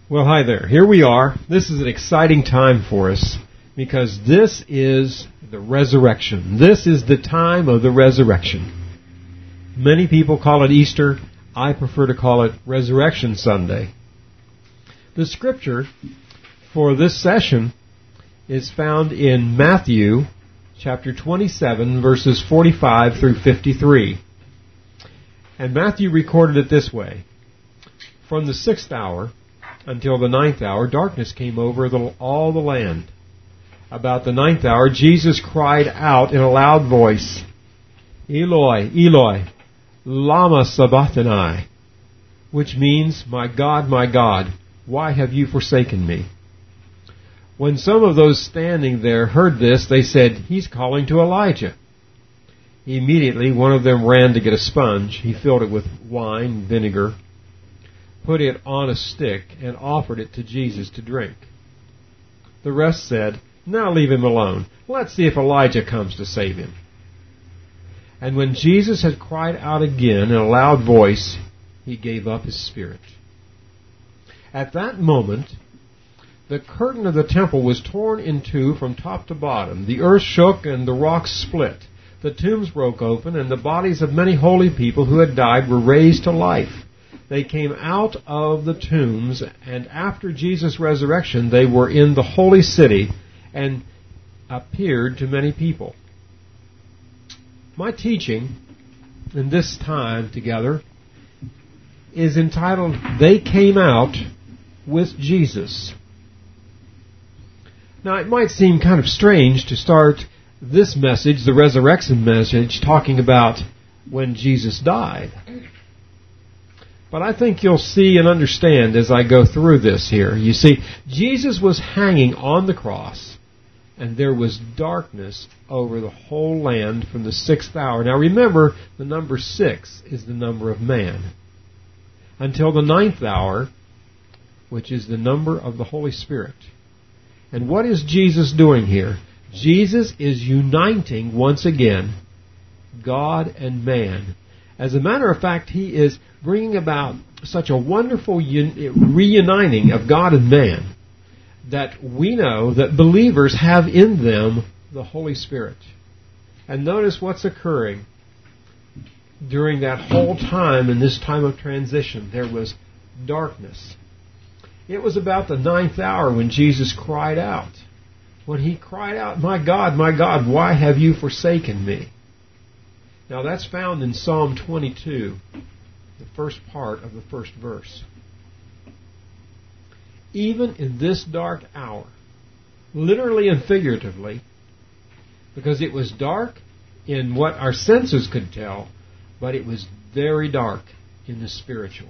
Well, hi there. Here we are. This is an exciting time for us because this is the resurrection. This is the time of the resurrection. Many people call it Easter. I prefer to call it Resurrection Sunday. The scripture for this session is found in Matthew chapter 27, verses 45 through 53. And Matthew recorded it this way. From the 6th hour until the 9th hour, darkness came over all the land. About the 9th hour, Jesus cried out in a loud voice, Eloi, Eloi, lama sabachthani, which means, my God, why have you forsaken me? When some of those standing there heard this, they said, he's calling to Elijah. Immediately, one of them ran to get a sponge. He filled it with wine, vinegar, put it on a stick, and offered it to Jesus to drink. The rest said, now leave him alone. Let's see if Elijah comes to save him. And when Jesus had cried out again in a loud voice, he gave up his spirit. At that moment, the curtain of the temple was torn in two from top to bottom. The earth shook and the rocks split. The tombs broke open, and the bodies of many holy people who had died were raised to life. They came out of the tombs, and after Jesus' resurrection, they were in the holy city and appeared to many people. My teaching in this time together is entitled, They Came Out with Jesus. Now, it might seem kind of strange to start this message, the resurrection message, talking about when Jesus died. But I think you'll see and understand as I go through this here. You see, Jesus was hanging on the cross, and there was darkness over the whole land from the 6th hour. Now remember, the number 6 is the number of man. Until the 9th hour, which is the number of the Holy Spirit. And what is Jesus doing here? Jesus is uniting once again God and man. As a matter of fact, he is bringing about such a wonderful reuniting of God and man that we know that believers have in them the Holy Spirit. And notice what's occurring during that whole time in this time of transition. There was darkness. It was about the 9th hour when Jesus cried out. When he cried out, my God, why have you forsaken me? Now that's found in Psalm 22, the first part of the first verse. Even in this dark hour, literally and figuratively, because it was dark in what our senses could tell, but it was very dark in the spiritual.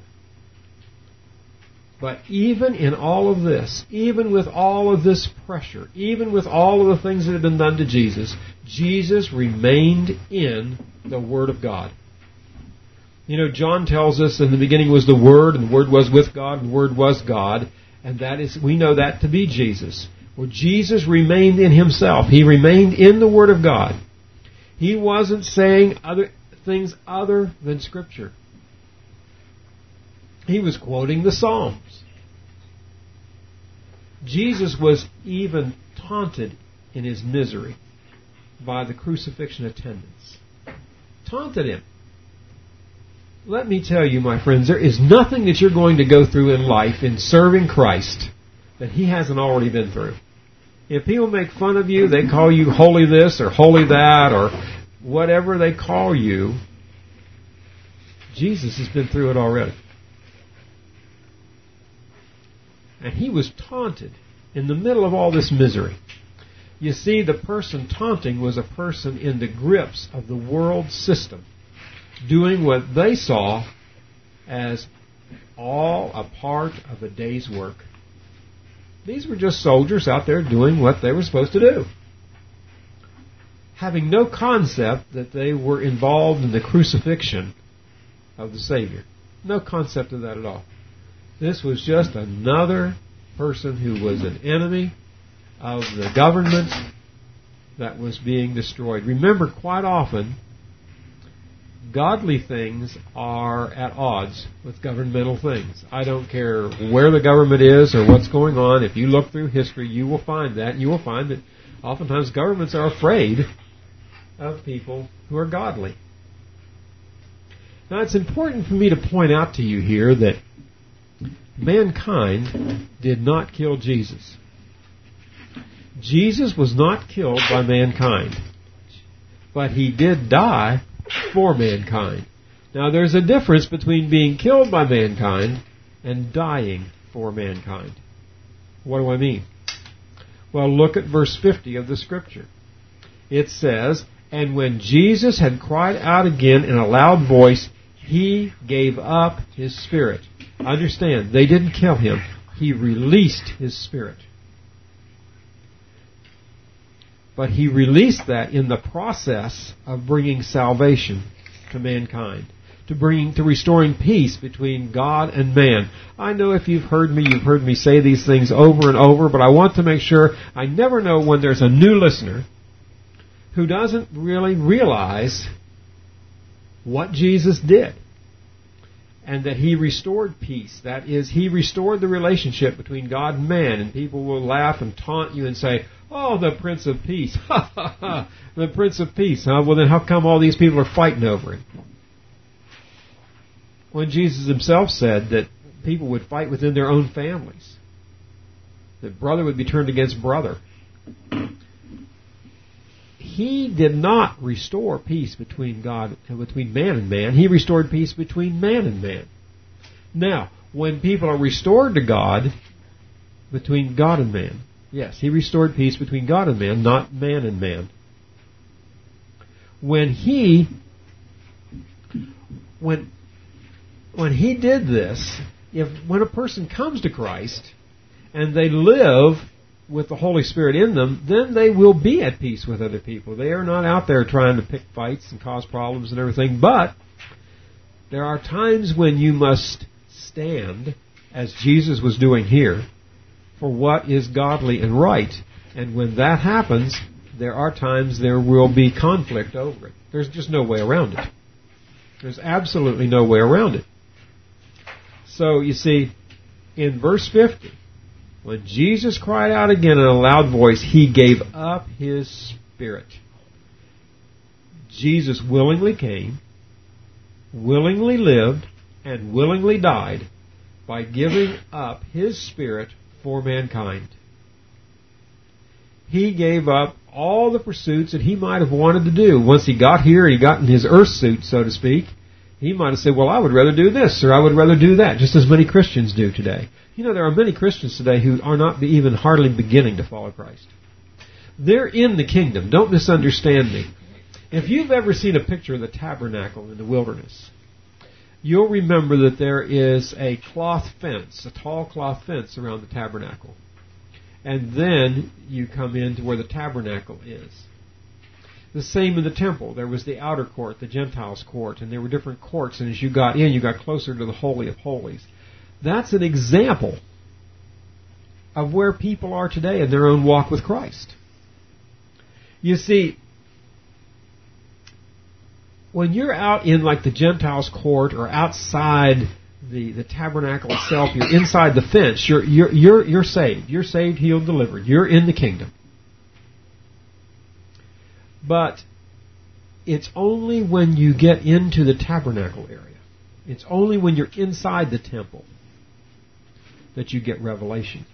But even in all of this, even with all of this pressure, even with all of the things that had been done to Jesus, Jesus remained in the Word of God. You know, John tells us in the beginning was the Word, and the Word was with God, and the Word was God, and that is, we know that to be Jesus. Well, Jesus remained in Himself. He remained in the Word of God. He wasn't saying other things other than Scripture. He was quoting the Psalms. Jesus was even taunted in His misery by the crucifixion attendants. Taunted Him. Let me tell you, my friends, there is nothing that you're going to go through in life in serving Christ that He hasn't already been through. If people make fun of you, they call you holy this or holy that or whatever they call you, Jesus has been through it already. And He was taunted in the middle of all this misery. You see, the person taunting was a person in the grips of the world system, doing what they saw as all a part of a day's work. These were just soldiers out there doing what they were supposed to do, having no concept that they were involved in the crucifixion of the Savior. No concept of that at all. This was just another person who was an enemy of the government that was being destroyed. Remember, quite often, godly things are at odds with governmental things. I don't care where the government is or what's going on. If you look through history, you will find that. You will find that oftentimes governments are afraid of people who are godly. Now, it's important for me to point out to you here that mankind did not kill Jesus. Jesus was not killed by mankind, but he did die for mankind. Now, there's a difference between being killed by mankind and dying for mankind. What do I mean? Well, look at verse 50 of the Scripture. It says, "And when Jesus had cried out again in a loud voice, he gave up his spirit." Understand, they didn't kill him. He released his spirit. But he released that in the process of bringing salvation to mankind, to restoring peace between God and man. I know if you've heard me say these things over and over, but I want to make sure I never know when there's a new listener who doesn't really realize what Jesus did. And that he restored peace. That is, he restored the relationship between God and man. And people will laugh and taunt you and say, "Oh, the Prince of Peace." Ha ha ha. The Prince of Peace. Huh? Well, then how come all these people are fighting over him? When Jesus himself said that people would fight within their own families. That brother would be turned against brother. He did not restore peace between man and man. He restored peace between man and man. Now, when people are restored to God, between God and man, yes, he restored peace between God and man, not man and man. When he did this, when a person comes to Christ and they live with the Holy Spirit in them, then they will be at peace with other people. They are not out there trying to pick fights and cause problems and everything, but there are times when you must stand, as Jesus was doing here, for what is godly and right. And when that happens, there are times there will be conflict over it. There's just no way around it. There's absolutely no way around it. So, you see, in verse 50, when Jesus cried out again in a loud voice, he gave up his spirit. Jesus willingly came, willingly lived, and willingly died by giving up his spirit for mankind. He gave up all the pursuits that he might have wanted to do. Once he got here, he got in his earth suit, so to speak. He might have said, well, I would rather do this, or I would rather do that, just as many Christians do today. You know, there are many Christians today who are not even hardly beginning to follow Christ. They're in the kingdom. Don't misunderstand me. If you've ever seen a picture of the tabernacle in the wilderness, you'll remember that there is a cloth fence, a tall cloth fence around the tabernacle. And then you come into where the tabernacle is. The same in the temple. There was the outer court, the Gentiles' court, and there were different courts, and as you got in, you got closer to the Holy of Holies. That's an example of where people are today in their own walk with Christ. You see, when you're out in like the Gentiles' court or outside the tabernacle itself, you're inside the fence, you're saved. You're saved, healed, delivered. You're in the kingdom. But it's only when you get into the tabernacle area, it's only when you're inside the temple that you get revelation.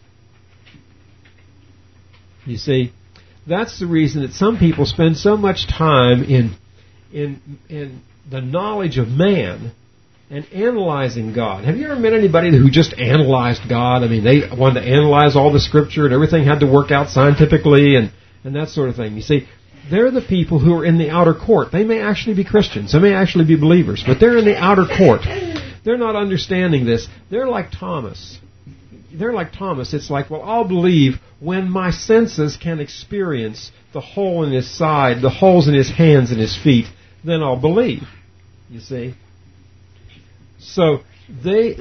You see, that's the reason that some people spend so much time in the knowledge of man and analyzing God. Have you ever met anybody who just analyzed God? I mean, they wanted to analyze all the Scripture and everything had to work out scientifically and that sort of thing. You see, they're the people who are in the outer court. They may actually be Christians. They may actually be believers, but they're in the outer court. They're not understanding this. They're like Thomas. It's like, well, I'll believe when my senses can experience the hole in his side, the holes in his hands and his feet, then I'll believe. You see? So they're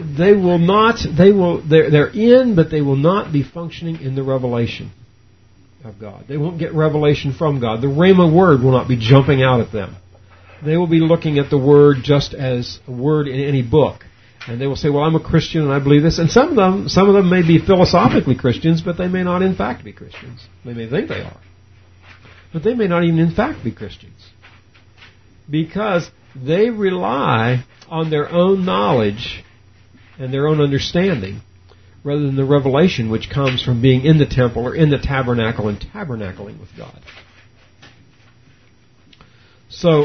in, but they will not be functioning in the revelation of God. They won't get revelation from God. The Rhema word will not be jumping out at them. they will be looking at the Word just as a word in any book. And they will say, well, I'm a Christian and I believe this. And some of them may be philosophically Christians, but they may not in fact be Christians. They may think they are. But they may not even in fact be Christians. Because they rely on their own knowledge and their own understanding rather than the revelation which comes from being in the temple or in the tabernacle and tabernacling with God. So,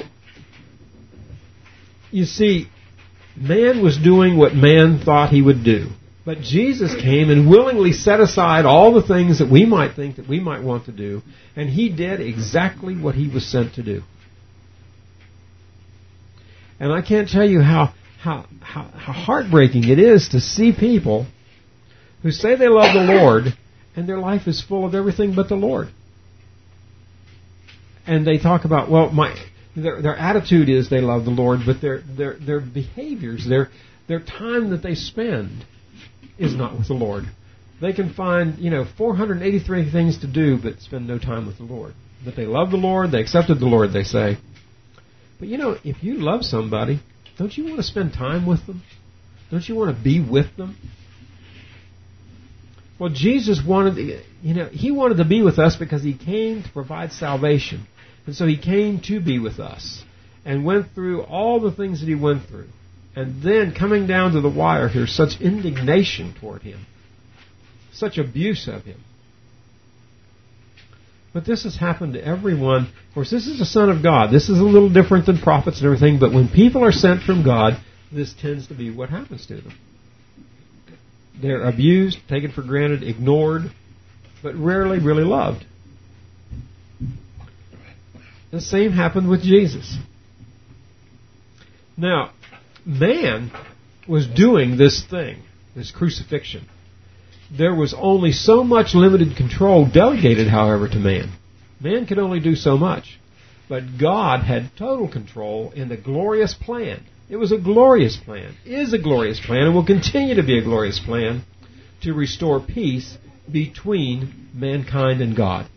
you see, man was doing what man thought he would do. But Jesus came and willingly set aside all the things that we might think that we might want to do, and He did exactly what He was sent to do. And I can't tell you how heartbreaking it is to see people who say they love the Lord, and their life is full of everything but the Lord. And they talk about, well, their attitude is they love the Lord, but their behaviors, their time that they spend is not with the Lord. They can find, 483 things to do, but spend no time with the Lord. But they love the Lord, they accepted the Lord, they say. But if you love somebody, don't you want to spend time with them? Don't you want to be with them? Well, Jesus wanted, He wanted to be with us because He came to provide salvation. And so He came to be with us and went through all the things that He went through. And then coming down to the wire here, such indignation toward Him. Such abuse of Him. But this has happened to everyone. Of course, this is the Son of God. This is a little different than prophets and everything. But when people are sent from God, this tends to be what happens to them. They're abused, taken for granted, ignored, but rarely really loved. The same happened with Jesus. Now, man was doing this thing, this crucifixion. There was only so much limited control delegated, however, to man. Man could only do so much. But God had total control in the glorious plan. It was a glorious plan, is a glorious plan, and will continue to be a glorious plan to restore peace between mankind and God.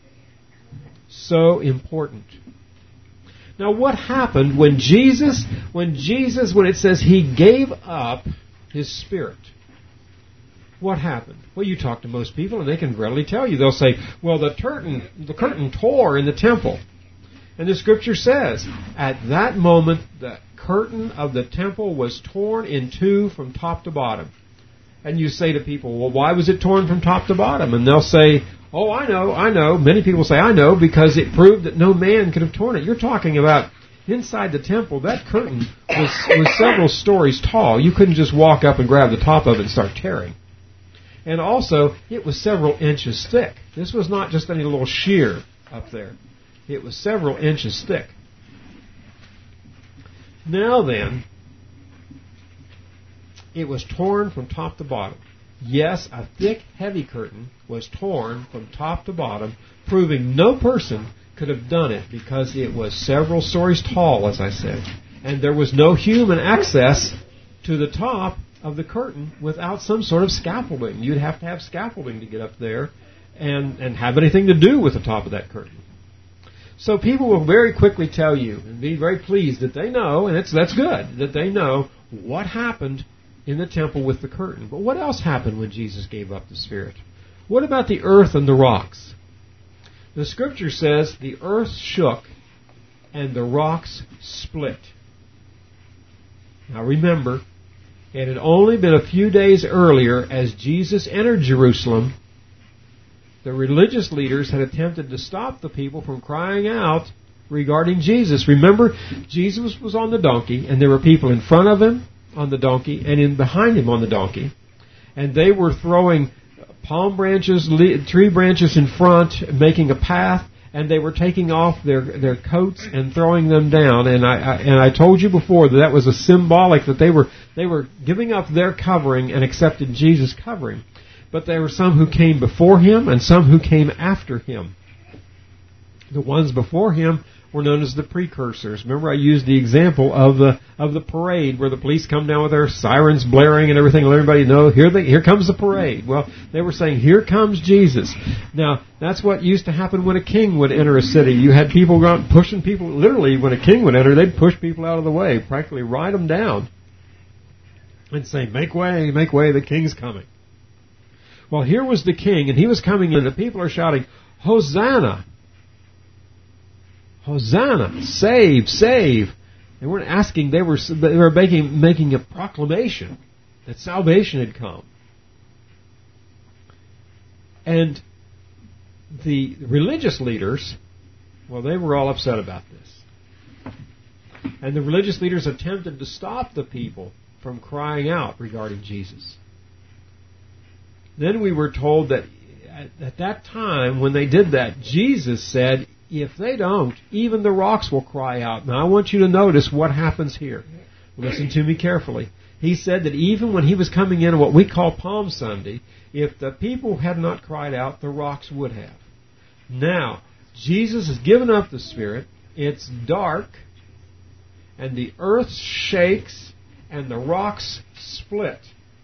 So important. Now, what happened when Jesus, when it says He gave up His Spirit? What happened? Well, you talk to most people and they can readily tell you. They'll say, well, the curtain tore in the temple. And the Scripture says, at that moment, the curtain of the temple was torn in two from top to bottom. And you say to people, well, why was it torn from top to bottom? And they'll say, oh, I know. Many people say, I know, because it proved that no man could have torn it. You're talking about inside the temple, that curtain was several stories tall. You couldn't just walk up and grab the top of it and start tearing. And also, it was several inches thick. This was not just any little sheer up there. It was several inches thick. Now then, it was torn from top to bottom. Yes, a thick, heavy curtain was torn from top to bottom, proving no person could have done it because it was several stories tall, as I said. And there was no human access to the top of the curtain without some sort of scaffolding. You'd have to have scaffolding to get up there and have anything to do with the top of that curtain. So people will very quickly tell you and be very pleased that they know, and that's good, that they know what happened in the temple with the curtain. But what else happened when Jesus gave up the Spirit? What about the earth and the rocks? The Scripture says the earth shook and the rocks split. Now remember, it had only been a few days earlier as Jesus entered Jerusalem. The religious leaders had attempted to stop the people from crying out regarding Jesus. Remember, Jesus was on the donkey, and there were people in front of Him on the donkey and behind Him on the donkey. And they were throwing palm branches, tree branches in front, making a path, and they were taking off their coats and throwing them down. And I told you before that was a symbolic that they were giving up their covering and accepted Jesus' covering. But there were some who came before Him and some who came after Him. The ones before Him were known as the precursors. Remember, I used the example of the parade where the police come down with their sirens blaring and everything, and let everybody know here comes the parade. Well, they were saying, here comes Jesus. Now, that's what used to happen when a king would enter a city. You had people go out pushing people. Literally, when a king would enter, they'd push people out of the way, practically ride them down, and say, make way, the king's coming. Well, here was the king, and he was coming in, and the people are shouting, Hosanna! Hosanna! Save! Save! They weren't asking, they were making a proclamation that salvation had come. And the religious leaders, well, they were all upset about this. And the religious leaders attempted to stop the people from crying out regarding Jesus. Then we were told that at that time, when they did that, Jesus said, if they don't, even the rocks will cry out. Now I want you to notice what happens here. Listen to me carefully. He said that even when he was coming in on what we call Palm Sunday, if the people had not cried out, the rocks would have. Now, Jesus has given up the Spirit. It's dark, and the earth shakes, and the rocks split.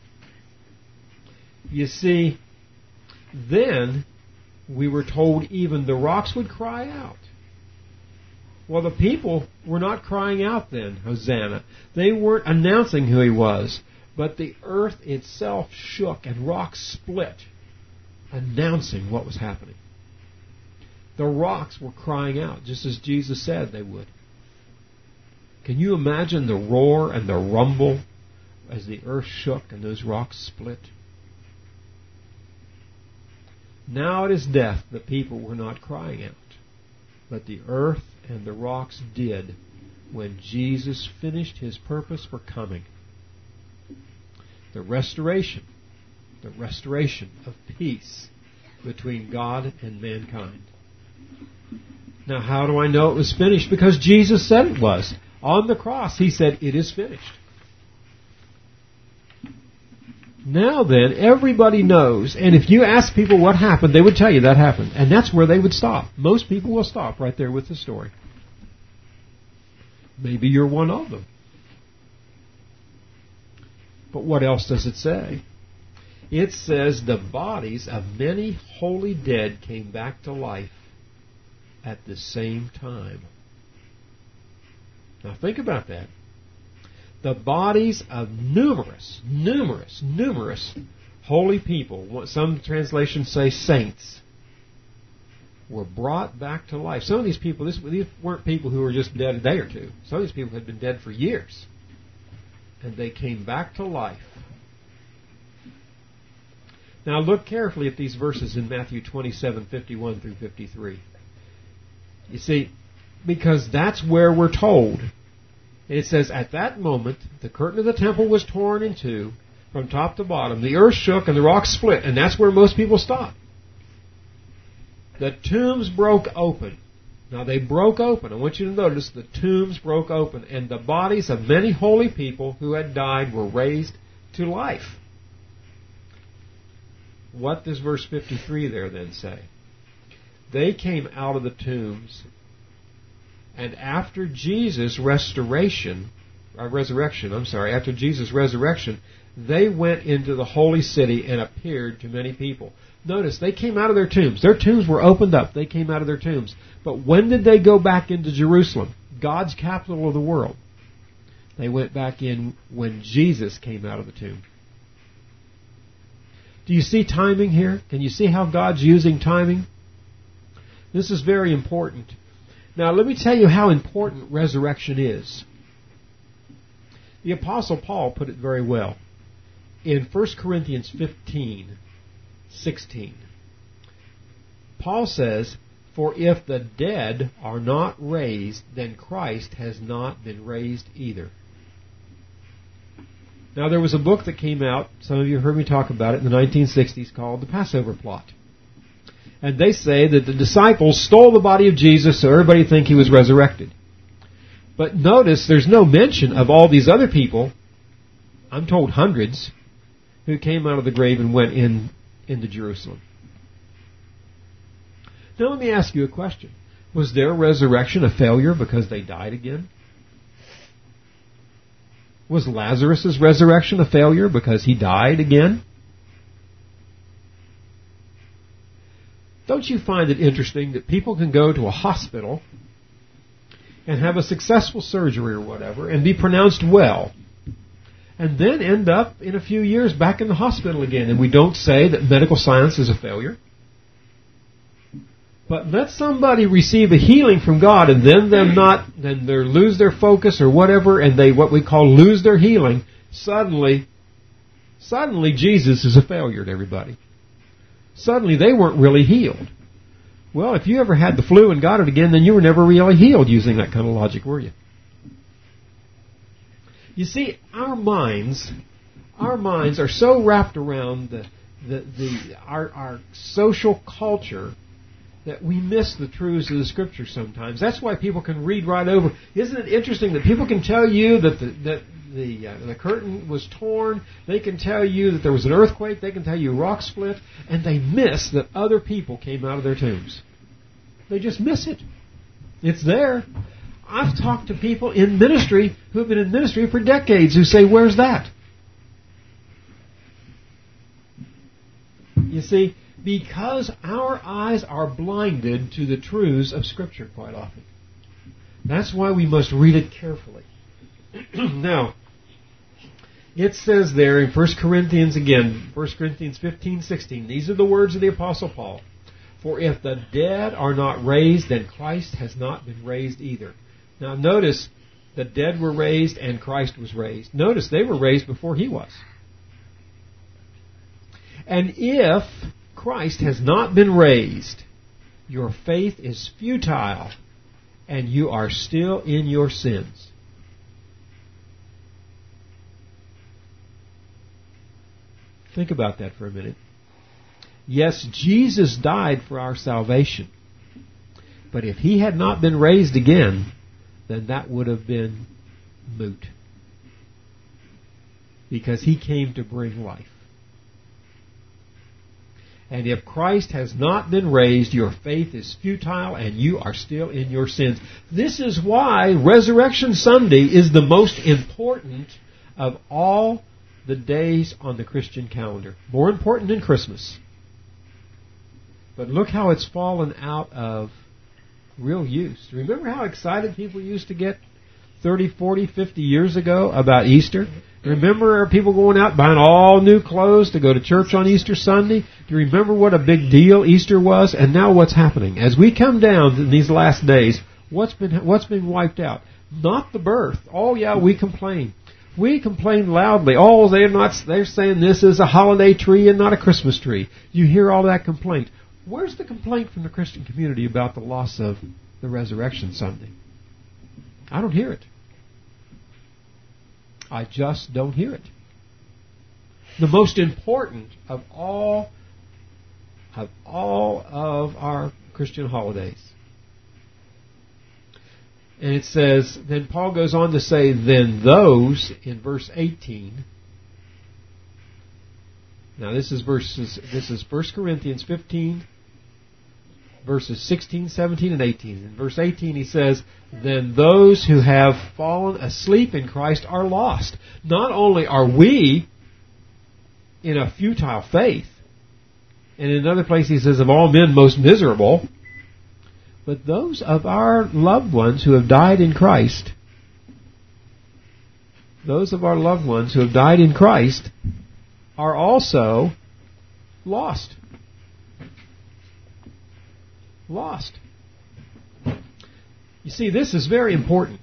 You see, then we were told even the rocks would cry out. Well, the people were not crying out then, Hosanna. They weren't announcing who he was, but the earth itself shook and rocks split, announcing what was happening. The rocks were crying out, just as Jesus said they would. Can you imagine the roar and the rumble as the earth shook and those rocks split? Now at his death, the people were not crying out, but the earth and the rocks did when Jesus finished his purpose for coming. The restoration of peace between God and mankind. Now, how do I know it was finished? Because Jesus said it was. On the cross, he said, it is finished. Now then, everybody knows, and if you ask people what happened, they would tell you that happened. And that's where they would stop. Most people will stop right there with the story. Maybe you're one of them. But what else does it say? It says the bodies of many holy dead came back to life at the same time. Now think about that. The bodies of numerous holy people, some translations say saints, were brought back to life. Some of these people, these weren't people who were just dead a day or two. Some of these people had been dead for years. And they came back to life. Now look carefully at these verses in Matthew 27:51 through 53. You see, because that's where we're told. It says, at that moment, the curtain of the temple was torn in two from top to bottom. The earth shook and the rocks split. And that's where most people stop. The tombs broke open. Now they broke open. I want you to notice the tombs broke open. And the bodies of many holy people who had died were raised to life. What does verse 53 there then say? They came out of the tombs, and after Jesus' resurrection, they went into the holy city and appeared to many people. Notice, they came out of their tombs. Their tombs were opened up. They came out of their tombs. But when did they go back into Jerusalem, God's capital of the world? They went back in when Jesus came out of the tomb. Do you see timing here? Can you see how God's using timing? This is very important. Now, let me tell you how important resurrection is. The Apostle Paul put it very well. In 1 Corinthians 15:16, Paul says, for if the dead are not raised, then Christ has not been raised either. Now, there was a book that came out, some of you heard me talk about it, in the 1960s, called The Passover Plot. And they say that the disciples stole the body of Jesus so everybody would think he was resurrected. But notice there's no mention of all these other people, I'm told hundreds, who came out of the grave and went into Jerusalem. Now let me ask you a question. Was their resurrection a failure because they died again? Was Lazarus' resurrection a failure because he died again? Don't you find it interesting that people can go to a hospital and have a successful surgery or whatever and be pronounced well, and then end up in a few years back in the hospital again, and we don't say that medical science is a failure? But let somebody receive a healing from God and then they lose their focus or whatever, and they what we call lose their healing. Suddenly Jesus is a failure to everybody. Suddenly they weren't really healed. Well, if you ever had the flu and got it again, then you were never really healed using that kind of logic, were you? You see, our minds are so wrapped around our social culture that we miss the truths of the Scripture sometimes. That's why people can read right over. Isn't it interesting that people can tell you that the curtain was torn? They can tell you that there was an earthquake. They can tell you rock split, and they miss that other people came out of their tombs. They just miss it. It's there. I've talked to people in ministry who have been in ministry for decades who say, "Where's that?" You see, because our eyes are blinded to the truths of Scripture quite often. That's why we must read it carefully. Now, it says there in 1 Corinthians 15:16, these are the words of the Apostle Paul. For if the dead are not raised, then Christ has not been raised either. Now notice, the dead were raised and Christ was raised. Notice they were raised before he was. And if Christ has not been raised, your faith is futile, and you are still in your sins. Think about that for a minute. Yes, Jesus died for our salvation, but if he had not been raised again, then that would have been moot, because he came to bring life. And if Christ has not been raised, your faith is futile and you are still in your sins. This is why Resurrection Sunday is the most important of all the days on the Christian calendar. More important than Christmas. But look how it's fallen out of real use. Remember how excited people used to get 30, 40, 50 years ago about Easter? Remember people going out buying all new clothes to go to church on Easter Sunday? Do you remember what a big deal Easter was? And now what's happening? As we come down in these last days, what's been wiped out? Not the birth. Oh yeah, we complain. We complain loudly. Oh, they're saying this is a holiday tree and not a Christmas tree. You hear all that complaint. Where's the complaint from the Christian community about the loss of the Resurrection Sunday? I don't hear it. I just don't hear it. The most important of all of our Christian holidays. And it says, then Paul goes on to say, then those, in verse 18. Now this is 1 Corinthians 15, verses 16, 17, and 18. In verse 18 he says, then those who have fallen asleep in Christ are lost. Not only are we in a futile faith, and in another place he says, of all men most miserable, but those of our loved ones who have died in Christ, those of our loved ones who have died in Christ are also lost. Lost. You see, this is very important.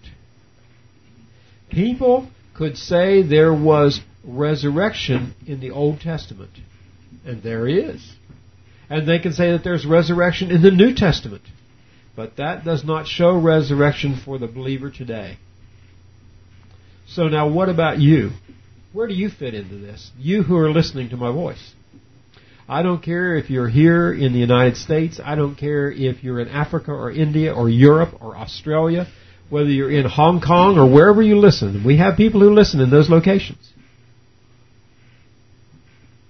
People could say there was resurrection in the Old Testament, and there is. And they can say that there's resurrection in the New Testament. But that does not show resurrection for the believer today. So now what about you? Where do you fit into this? You who are listening to my voice. I don't care if you're here in the United States. I don't care if you're in Africa or India or Europe or Australia, whether you're in Hong Kong or wherever you listen. We have people who listen in those locations.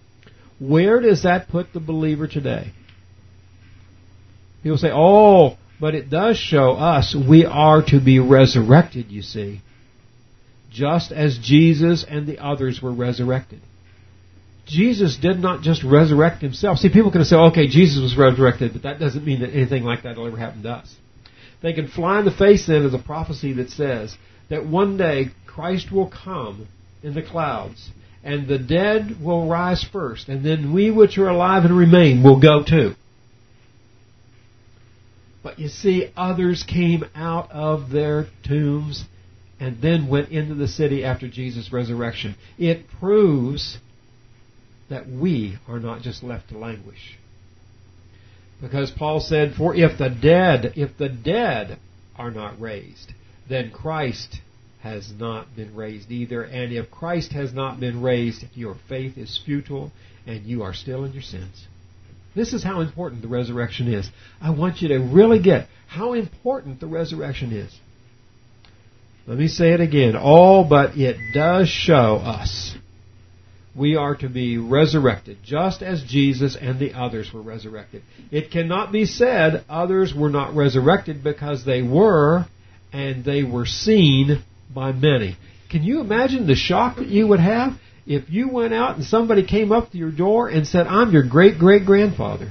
Where does that put the believer today? People say, oh, But it does show us we are to be resurrected, you see, just as Jesus and the others were resurrected. Jesus did not just resurrect himself. See, people can say, okay, Jesus was resurrected, but that doesn't mean that anything like that will ever happen to us. They can fly in the face then of the prophecy that says that one day Christ will come in the clouds, and the dead will rise first, and then we which are alive and remain will go too. But you see, others came out of their tombs and then went into the city after Jesus' resurrection. It proves that we are not just left to languish. Because Paul said, for if the dead are not raised, then Christ has not been raised either. And if Christ has not been raised, your faith is futile and you are still in your sins. This is how important the resurrection is. I want you to really get how important the resurrection is. Let me say it again. But it does show us we are to be resurrected, just as Jesus and the others were resurrected. It cannot be said others were not resurrected, because they were, and they were seen by many. Can you imagine the shock that you would have if you went out and somebody came up to your door and said, I'm your great-great-grandfather?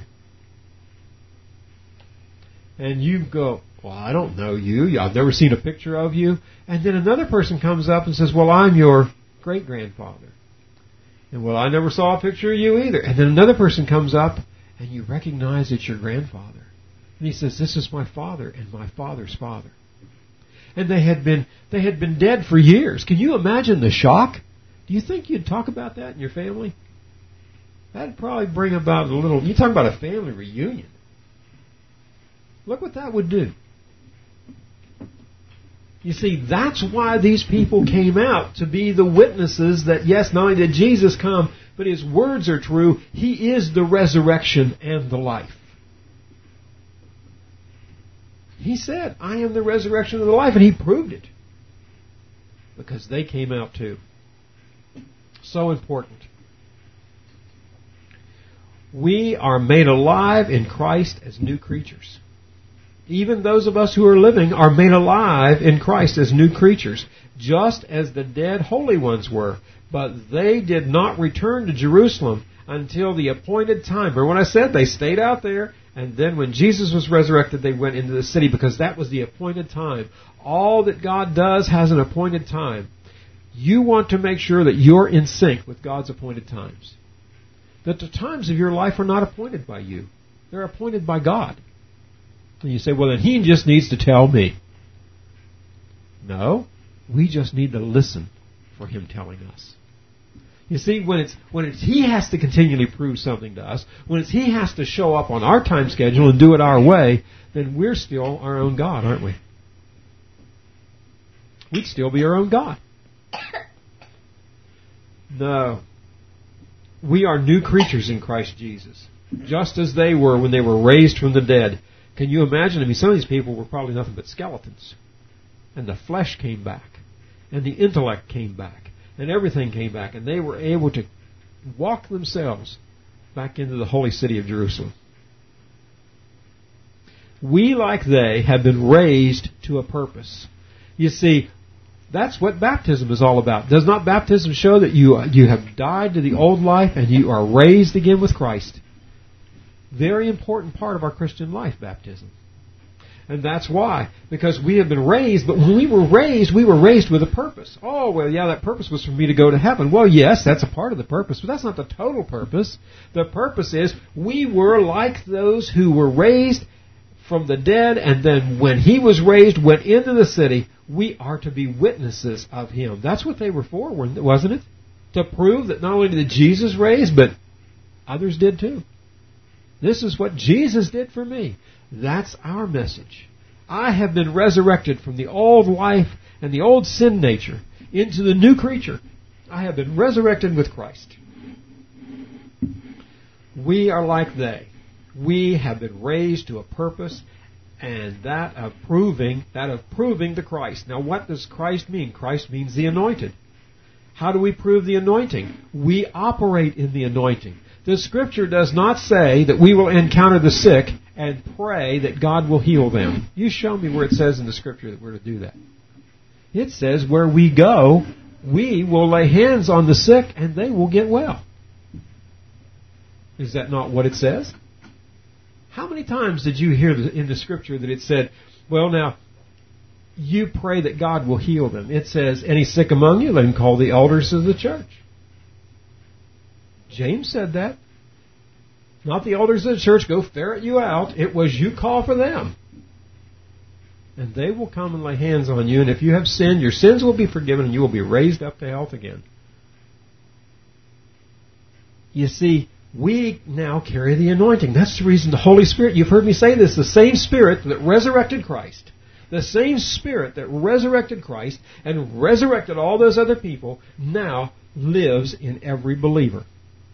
And you go, well, I don't know you. I've never seen a picture of you. And then another person comes up and says, well, I'm your great-grandfather. And well, I never saw a picture of you either. And then another person comes up and you recognize it's your grandfather. And he says, this is my father and my father's father. And they had been dead for years. Can you imagine the shock? Do you think you'd talk about that in your family? That'd probably bring about you talk about a family reunion. Look what that would do. You see, that's why these people came out, to be the witnesses that, yes, not only did Jesus come, but His words are true. He is the resurrection and the life. He said, I am the resurrection and the life, and He proved it. Because they came out too. So important. We are made alive in Christ as new creatures. Even those of us who are living are made alive in Christ as new creatures, just as the dead holy ones were. But they did not return to Jerusalem until the appointed time. Remember when I said they stayed out there, and then when Jesus was resurrected, they went into the city, because that was the appointed time. All that God does has an appointed time. You want to make sure that you're in sync with God's appointed times. That the times of your life are not appointed by you. They're appointed by God. And you say, well, then He just needs to tell me. No, we just need to listen for Him telling us. You see, when it's He has to continually prove something to us, when it's He has to show up on our time schedule and do it our way, then we're still our own God, aren't we? We'd still be our own God. No. We are new creatures in Christ Jesus, just as they were when they were raised from the dead. Can you imagine? I mean, some of these people were probably nothing but skeletons. And the flesh came back. And the intellect came back. And everything came back. And they were able to walk themselves back into the holy city of Jerusalem. We, like they, have been raised to a purpose. You see, that's what baptism is all about. Does not baptism show that you have died to the old life and you are raised again with Christ? Very important part of our Christian life, baptism. And that's why. Because we have been raised, but when we were raised with a purpose. Oh, well, yeah, that purpose was for me to go to heaven. Well, yes, that's a part of the purpose, but that's not the total purpose. The purpose is we were like those who were raised from the dead, and then when He was raised, went into the city. We are to be witnesses of Him. That's what they were for, wasn't it? To prove that not only did Jesus raise, but others did too. This is what Jesus did for me. That's our message. I have been resurrected from the old life and the old sin nature into the new creature. I have been resurrected with Christ. We are like they. We have been raised to a purpose, and that of proving the Christ. Now, what does Christ mean? Christ means the anointed. How do we prove the anointing? We operate in the anointing. The Scripture does not say that we will encounter the sick and pray that God will heal them. You show me where it says in the Scripture that we're to do that. It says where we go, we will lay hands on the sick and they will get well. Is that not what it says? How many times did you hear in the Scripture that it said, well, now, you pray that God will heal them? It says, any sick among you, let him call the elders of the church. James said that. Not the elders of the church go ferret you out. It was you call for them. And they will come and lay hands on you. And if you have sinned, your sins will be forgiven and you will be raised up to health again. You see, we now carry the anointing. That's the reason the Holy Spirit, you've heard me say this, the same Spirit that resurrected Christ, the same Spirit that resurrected Christ and resurrected all those other people, now lives in every believer.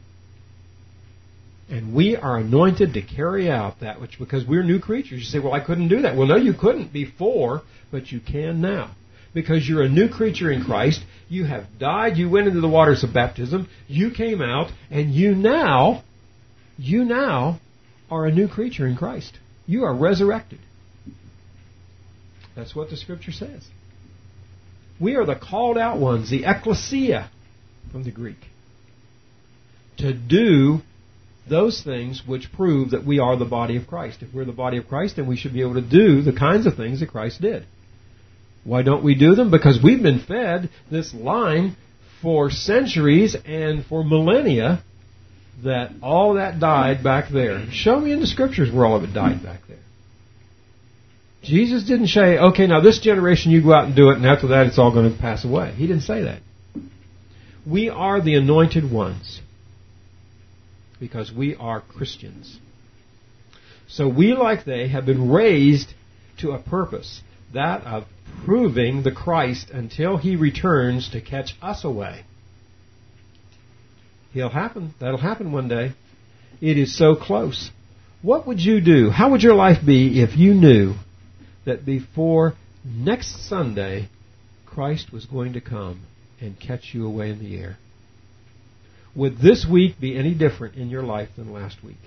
And we are anointed to carry out that which, because we're new creatures. You say, well, I couldn't do that. Well, no, you couldn't before, but you can now. Because you're a new creature in Christ. You have died. You went into the waters of baptism. You came out, and you now are a new creature in Christ. You are resurrected. That's what the Scripture says. We are the called out ones, the ecclesia from the Greek, to do those things which prove that we are the body of Christ. If we're the body of Christ, then we should be able to do the kinds of things that Christ did. Why don't we do them? Because we've been fed this line for centuries and for millennia that all that died back there. Show me in the Scriptures where all of it died back there. Jesus didn't say, okay, now this generation you go out and do it, and after that it's all going to pass away. He didn't say that. We are the anointed ones because we are Christians. So we, like they, have been raised to a purpose, that of proving the Christ until He returns to catch us away. That'll happen one day. It is so close. What would you do? How would your life be if you knew that before next Sunday, Christ was going to come and catch you away in the air? Would this week be any different in your life than last week?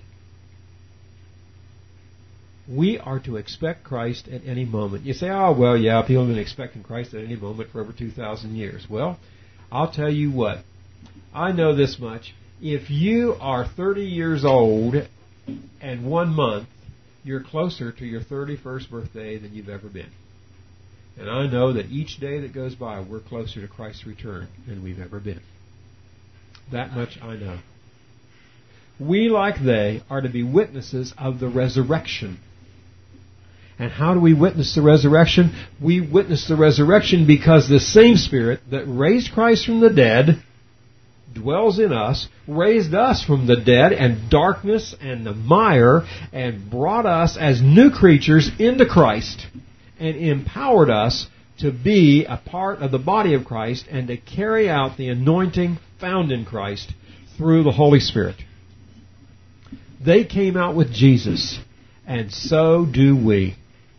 We are to expect Christ at any moment. You say, oh, well, yeah, people have been expecting Christ at any moment for over 2,000 years. Well, I'll tell you what. I know this much. If you are 30 years old and 1 month, you're closer to your 31st birthday than you've ever been. And I know that each day that goes by, we're closer to Christ's return than we've ever been. That much I know. We, like they, are to be witnesses of the resurrection. And how do we witness the resurrection? We witness the resurrection because the same Spirit that raised Christ from the dead dwells in us, raised us from the dead and darkness and the mire, and brought us as new creatures into Christ, and empowered us to be a part of the body of Christ and to carry out the anointing found in Christ through the Holy Spirit. They came out with Jesus, and so do we.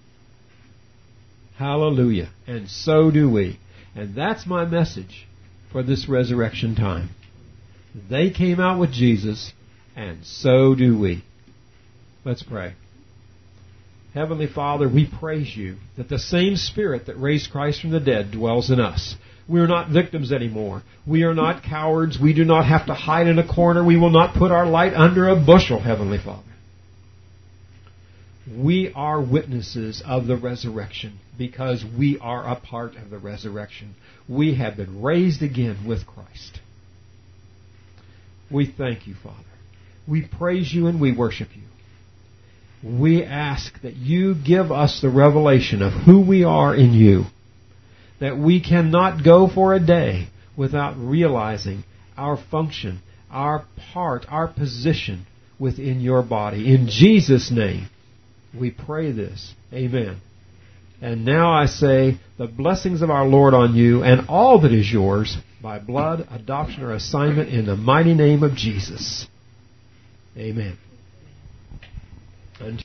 Hallelujah. And so do we. And that's my message for this resurrection time. They came out with Jesus, and so do we. Let's pray. Heavenly Father, we praise You that the same Spirit that raised Christ from the dead dwells in us. We are not victims anymore. We are not cowards. We do not have to hide in a corner. We will not put our light under a bushel, Heavenly Father. We are witnesses of the resurrection because we are a part of the resurrection. We have been raised again with Christ. We thank You, Father. We praise You and we worship You. We ask that You give us the revelation of who we are in You, that we cannot go for a day without realizing our function, our part, our position within Your body. In Jesus' name, we pray this. Amen. And now I say the blessings of our Lord on you and all that is yours by blood, adoption, or assignment in the mighty name of Jesus. Amen.